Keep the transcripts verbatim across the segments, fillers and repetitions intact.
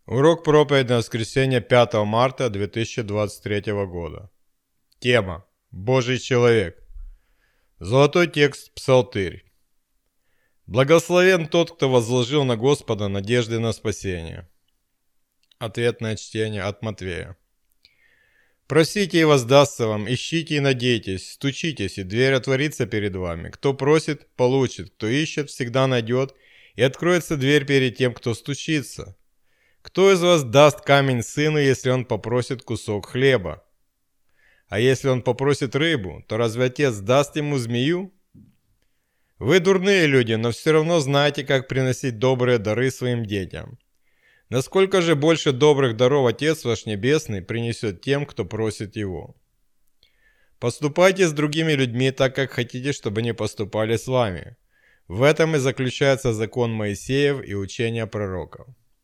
Урок проповеди на воскресенье пятого марта две тысячи двадцать третьего года. Тема «Божий человек». Золотой текст Псалтырь. Благословен тот, кто возложил на Господа надежды на спасение. Ответное чтение от Матвея. Просите, и воздастся вам, ищите и надейтесь, стучитесь, и дверь отворится перед вами. Кто просит, получит, кто ищет, всегда найдет, и откроется дверь перед тем, кто стучится. Кто из вас даст камень сыну, если он попросит кусок хлеба? А если он попросит рыбу, то разве отец даст ему змею? Вы дурные люди, но все равно знаете, как приносить добрые дары своим детям. Насколько же больше добрых даров Отец ваш Небесный принесет тем, кто просит его? Поступайте с другими людьми так, как хотите, чтобы они поступали с вами. В этом и заключается закон Моисеев и учение пророков.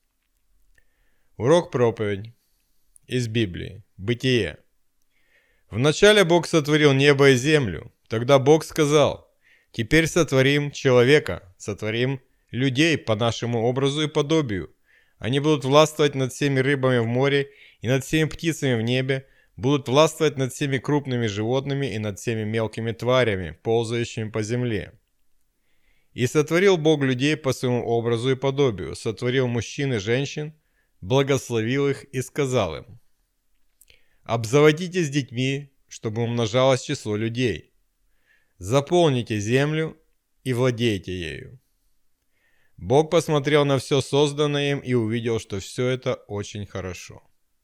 Урок проповедь из Библии. Бытие. Вначале Бог сотворил небо и землю. Тогда Бог сказал: «Теперь сотворим человека, сотворим людей по нашему образу и подобию. Они будут властвовать над всеми рыбами в море и над всеми птицами в небе, будут властвовать над всеми крупными животными и над всеми мелкими тварями, ползающими по земле». И сотворил Бог людей по своему образу и подобию, сотворил мужчин и женщин, благословил их и сказал им: «Обзаводитесь детьми, чтобы умножалось число людей. Заполните землю и владейте ею». Бог посмотрел на все созданное им и увидел, что все это очень хорошо.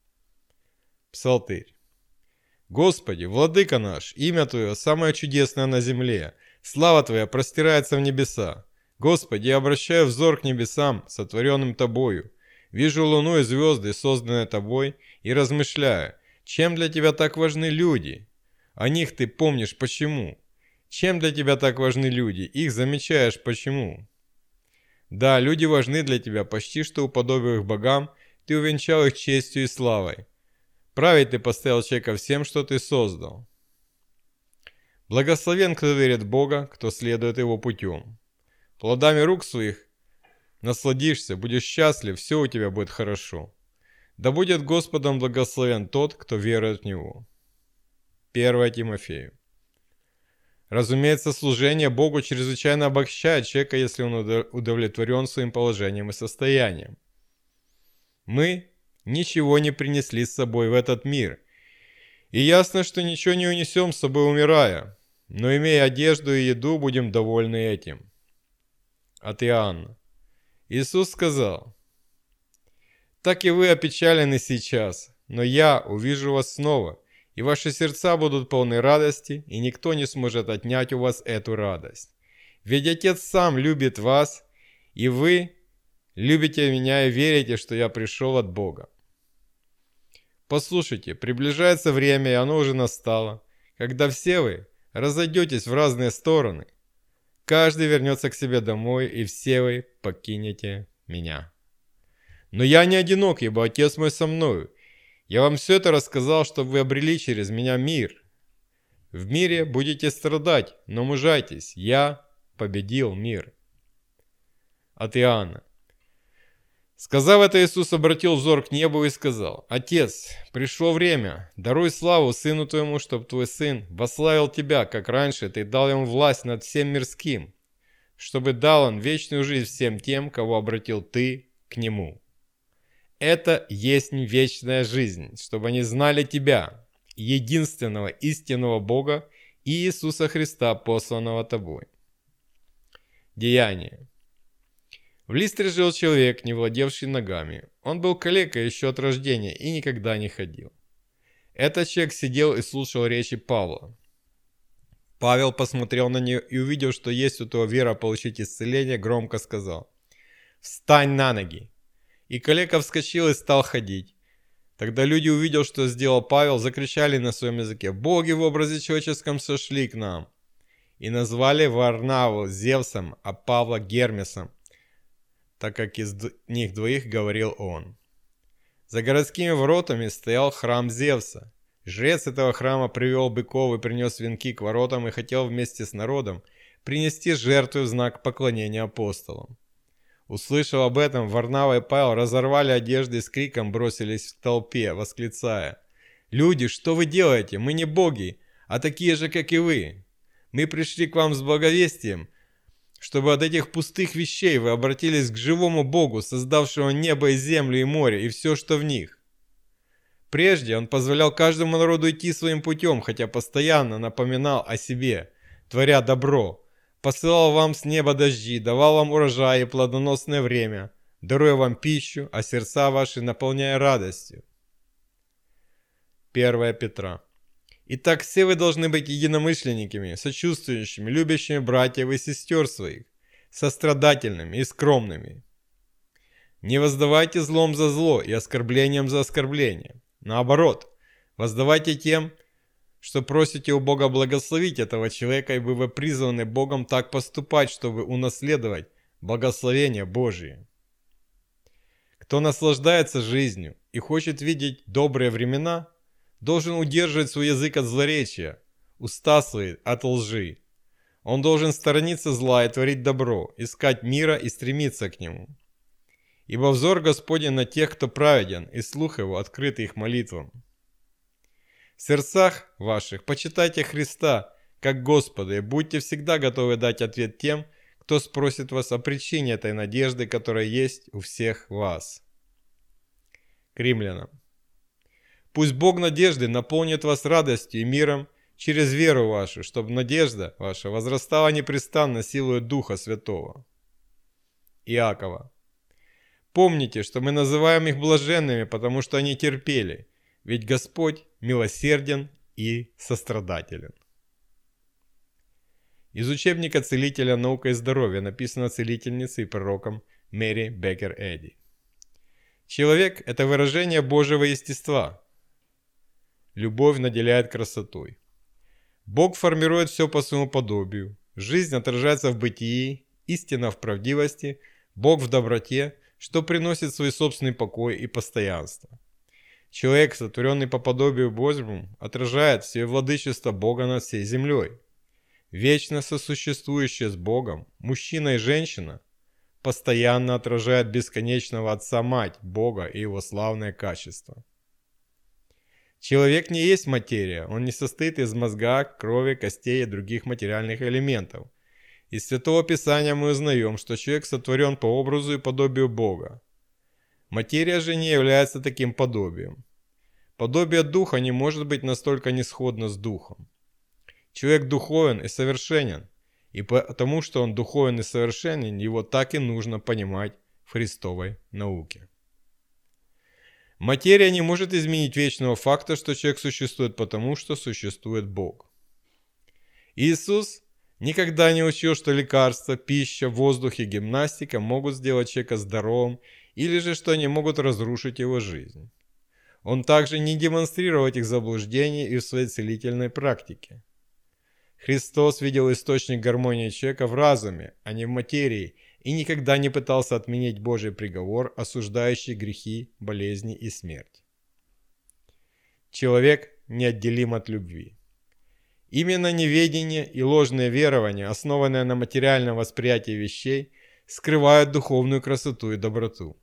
Псалтырь. Господи, Владыка наш, имя Твое самое чудесное на земле, слава Твоя простирается в небеса. Господи, я обращаю взор к небесам, сотворенным Тобою. Вижу луну и звезды, созданные Тобой, и размышляю, чем для Тебя так важны люди? О них Ты помнишь почему? Чем для Тебя так важны люди? Их замечаешь почему? Да, люди важны для Тебя, почти что уподобив их богам, Ты увенчал их честью и славой. Править Ты поставил человека всем, что Ты создал. Благословен, кто верит в Бога, кто следует Его путем. Плодами рук своих насладишься, будешь счастлив, все у тебя будет хорошо. Да будет Господом благословен тот, кто верует в Него. первое Тимофею. Разумеется, служение Богу чрезвычайно обогащает человека, если он удовлетворен своим положением и состоянием. Мы ничего не принесли с собой в этот мир. И ясно, что ничего не унесем с собой, умирая. Но, имея одежду и еду, будем довольны этим. От Иоанна. Иисус сказал: «Так и вы опечалены сейчас, но я увижу вас снова, и ваши сердца будут полны радости, и никто не сможет отнять у вас эту радость. Ведь Отец сам любит вас, и вы любите меня и верите, что я пришел от Бога». Послушайте, приближается время, и оно уже настало, когда все вы разойдетесь в разные стороны. Каждый вернется к себе домой, и все вы покинете меня. Но я не одинок, ибо Отец мой со мною. Я вам все это рассказал, чтобы вы обрели через меня мир. В мире будете страдать, но мужайтесь, я победил мир. От Иоанна. Сказав это, Иисус обратил взор к небу и сказал: «Отец, пришло время, даруй славу Сыну Твоему, чтоб Твой Сын восславил Тебя, как раньше Ты дал Ему власть над всем мирским, чтобы дал Он вечную жизнь всем тем, кого обратил Ты к Нему. Это есть вечная жизнь, чтобы они знали Тебя, единственного истинного Бога и Иисуса Христа, посланного Тобой». Деяние. В Листре жил человек, не владевший ногами. Он был калекой еще от рождения и никогда не ходил. Этот человек сидел и слушал речи Павла. Павел посмотрел на нее и, увидев, что есть у того вера получить исцеление, громко сказал: «Встань на ноги!» И калека вскочил и стал ходить. Тогда люди, увидев, что сделал Павел, закричали на своем языке: «Боги в образе человеческом сошли к нам!» И назвали Варнаву Зевсом, а Павла Гермесом, так как из них двоих говорил он. За городскими воротами стоял храм Зевса. Жрец этого храма привел быков и принес венки к воротам и хотел вместе с народом принести жертвы в знак поклонения апостолам. Услышав об этом, Варнава и Павел разорвали одежды и с криком бросились в толпе, восклицая: «Люди, что вы делаете? Мы не боги, а такие же, как и вы. Мы пришли к вам с благовестием, чтобы от этих пустых вещей вы обратились к живому Богу, создавшему небо и землю и море, и все, что в них». Прежде он позволял каждому народу идти своим путем, хотя постоянно напоминал о себе, творя добро, посылал вам с неба дожди, давал вам урожай и плодоносное время, даруя вам пищу, а сердца ваши наполняя радостью. первое Петра. Итак, все вы должны быть единомышленниками, сочувствующими, любящими братьев и сестер своих, сострадательными и скромными. Не воздавайте злом за зло и оскорблением за оскорбление. Наоборот, воздавайте тем, что просите у Бога благословить этого человека, ибо вы призваны Богом так поступать, чтобы унаследовать благословение Божие. Кто наслаждается жизнью и хочет видеть добрые времена, должен удерживать свой язык от злоречия, уста свои от лжи. Он должен сторониться зла и творить добро, искать мира и стремиться к нему. Ибо взор Господень на тех, кто праведен, и слух его открыт их молитвам. В сердцах ваших почитайте Христа как Господа и будьте всегда готовы дать ответ тем, кто спросит вас о причине этой надежды, которая есть у всех вас. К римлянам. Пусть Бог надежды наполнит вас радостью и миром через веру вашу, чтобы надежда ваша возрастала непрестанно силою Духа Святого. Иакова. Помните, что мы называем их блаженными, потому что они терпели, ведь Господь милосерден и сострадателен. Из учебника целителя «Наука и здоровье» написано целительницей и пророком Мэри Беккер Эдди. Человек – это выражение Божьего естества. Любовь наделяет красотой. Бог формирует все по своему подобию. Жизнь отражается в бытии, истина в правдивости, Бог в доброте, что приносит свой собственный покой и постоянство. Человек, сотворенный по подобию Божьему, отражает все владычество Бога над всей землей. Вечно сосуществующие с Богом, мужчина и женщина, постоянно отражают бесконечного Отца-Мать Бога и Его славное качество. Человек не есть материя, он не состоит из мозга, крови, костей и других материальных элементов. Из Святого Писания мы узнаем, что человек сотворен по образу и подобию Бога. Материя же не является таким подобием. Подобие Духа не может быть настолько несходно с Духом. Человек духовен и совершенен, и потому что он духовен и совершенен, его так и нужно понимать в Христовой науке. Материя не может изменить вечного факта, что человек существует потому, что существует Бог. Иисус никогда не учил, что лекарства, пища, воздух и гимнастика могут сделать человека здоровым или же что они могут разрушить его жизнь. Он также не демонстрировал этих заблуждений и в своей целительной практике. Христос видел источник гармонии человека в разуме, а не в материи, и никогда не пытался отменить Божий приговор, осуждающий грехи, болезни и смерть. Человек неотделим от любви. Именно неведение и ложное верование, основанное на материальном восприятии вещей, скрывают духовную красоту и доброту.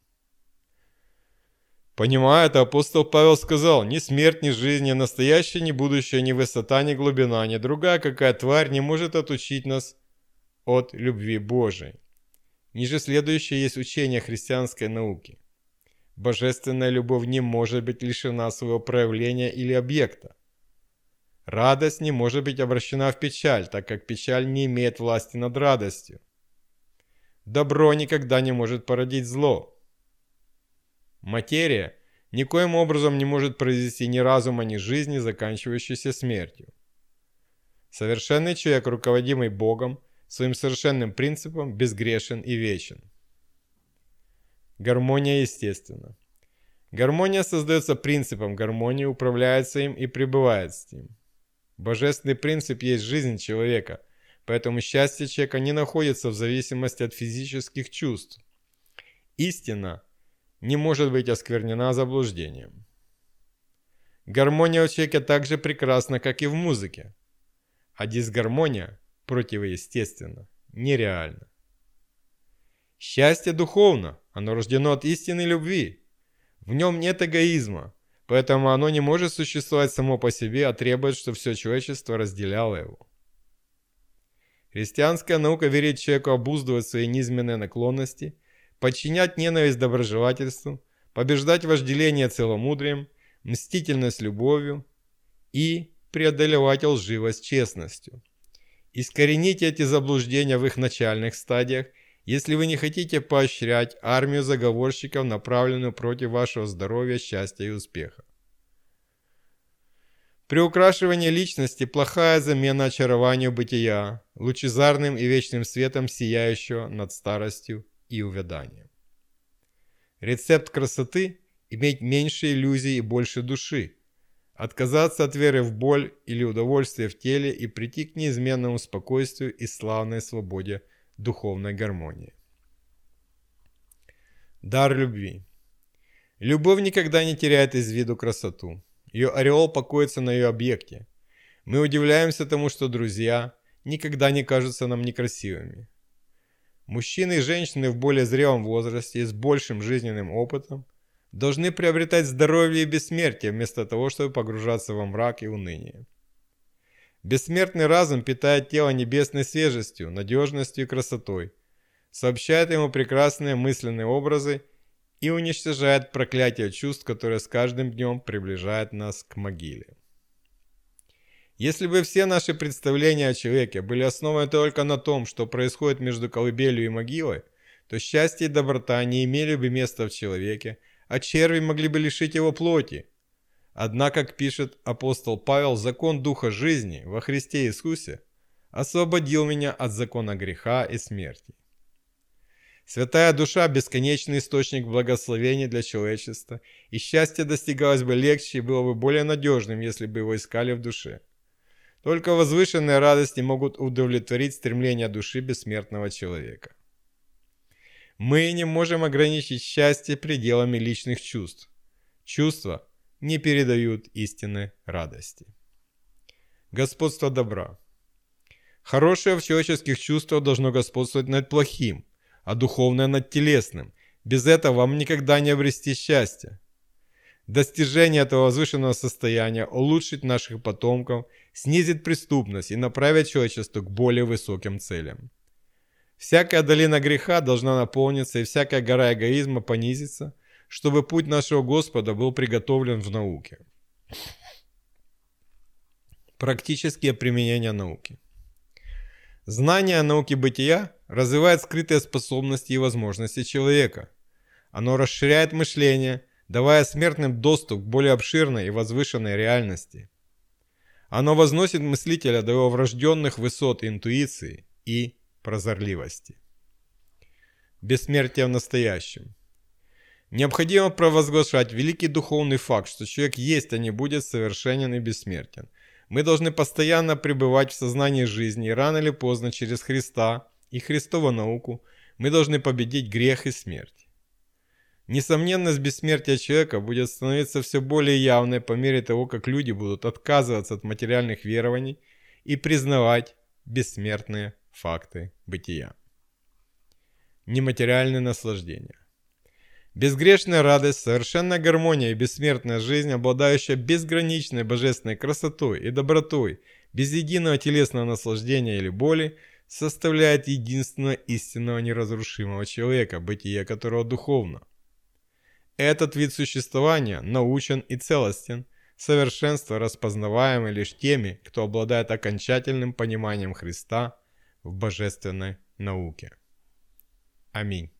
Понимая это, апостол Павел сказал: «Ни смерть, ни жизнь, ни настоящее, ни будущее, ни высота, ни глубина, ни другая какая тварь не может отучить нас от любви Божией». Ниже следующее есть учение христианской науки. Божественная любовь не может быть лишена своего проявления или объекта. Радость не может быть обращена в печаль, так как печаль не имеет власти над радостью. Добро никогда не может породить зло. Материя никоим образом не может произвести ни разума, ни жизни, заканчивающейся смертью. Совершенный человек, руководимый Богом, своим совершенным принципом, безгрешен и вечен. Гармония естественна. Гармония создается принципом гармонии, управляется им и пребывает с ним. Божественный принцип есть жизнь человека, поэтому счастье человека не находится в зависимости от физических чувств. Истина не может быть осквернена заблуждением. Гармония у человека так же прекрасна, как и в музыке, а дисгармония противоестественна, нереальна. Счастье духовно, оно рождено от истинной любви. В нем нет эгоизма, поэтому оно не может существовать само по себе, а требует, чтобы все человечество разделяло его. Христианская наука верит человеку обуздывать свои низменные наклонности, подчинять ненависть доброжелательству, побеждать вожделение целомудрием, мстительность любовью и преодолевать лживость честностью. Искорените эти заблуждения в их начальных стадиях, если вы не хотите поощрять армию заговорщиков, направленную против вашего здоровья, счастья и успеха. Приукрашивание личности – плохая замена очарованию бытия, лучезарным и вечным светом, сияющего над старостью и увяданием. Рецепт красоты – иметь меньше иллюзий и больше души, отказаться от веры в боль или удовольствия в теле и прийти к неизменному спокойствию и славной свободе духовной гармонии. Дар любви. Любовь никогда не теряет из виду красоту. Ее ореол покоится на ее объекте. Мы удивляемся тому, что друзья никогда не кажутся нам некрасивыми. Мужчины и женщины в более зрелом возрасте и с большим жизненным опытом должны приобретать здоровье и бессмертие, вместо того, чтобы погружаться во мрак и уныние. Бессмертный разум питает тело небесной свежестью, надежностью и красотой, сообщает ему прекрасные мысленные образы и уничтожает проклятие чувств, которое с каждым днем приближает нас к могиле. Если бы все наши представления о человеке были основаны только на том, что происходит между колыбелью и могилой, то счастье и доброта не имели бы места в человеке, а черви могли бы лишить его плоти. Однако, как пишет апостол Павел, закон Духа жизни во Христе Иисусе освободил меня от закона греха и смерти. Святая душа – бесконечный источник благословения для человечества, и счастье достигалось бы легче и было бы более надежным, если бы его искали в душе. Только возвышенные радости могут удовлетворить стремления души бессмертного человека. Мы не можем ограничить счастье пределами личных чувств. Чувства не передают истинной радости. Господство добра. Хорошее в человеческих чувствах должно господствовать над плохим, а духовное над телесным. Без этого вам никогда не обрести счастья. Достижение этого возвышенного состояния улучшит наших потомков, снизит преступность и направит человечество к более высоким целям. Всякая долина греха должна наполниться и всякая гора эгоизма понизиться, чтобы путь нашего Господа был приготовлен в науке. Практические применения науки. Знание о науке бытия развивает скрытые способности и возможности человека. Оно расширяет мышление, давая смертным доступ к более обширной и возвышенной реальности. Оно возносит мыслителя до его врожденных высот интуиции и прозорливости. Бессмертие в настоящем. Необходимо провозглашать великий духовный факт, что человек есть, а не будет совершенен и бессмертен. Мы должны постоянно пребывать в сознании жизни, и рано или поздно через Христа и Христову науку мы должны победить грех и смерть. Несомненность бессмертия человека будет становиться все более явной по мере того, как люди будут отказываться от материальных верований и признавать бессмертные факты бытия. Нематериальные наслаждения. Безгрешная радость, совершенная гармония и бессмертная жизнь, обладающая безграничной божественной красотой и добротой, без единого телесного наслаждения или боли, составляет единственного истинного неразрушимого человека, бытие которого духовно. Этот вид существования научен и целостен, совершенство распознаваемое лишь теми, кто обладает окончательным пониманием Христа в божественной науке. Аминь.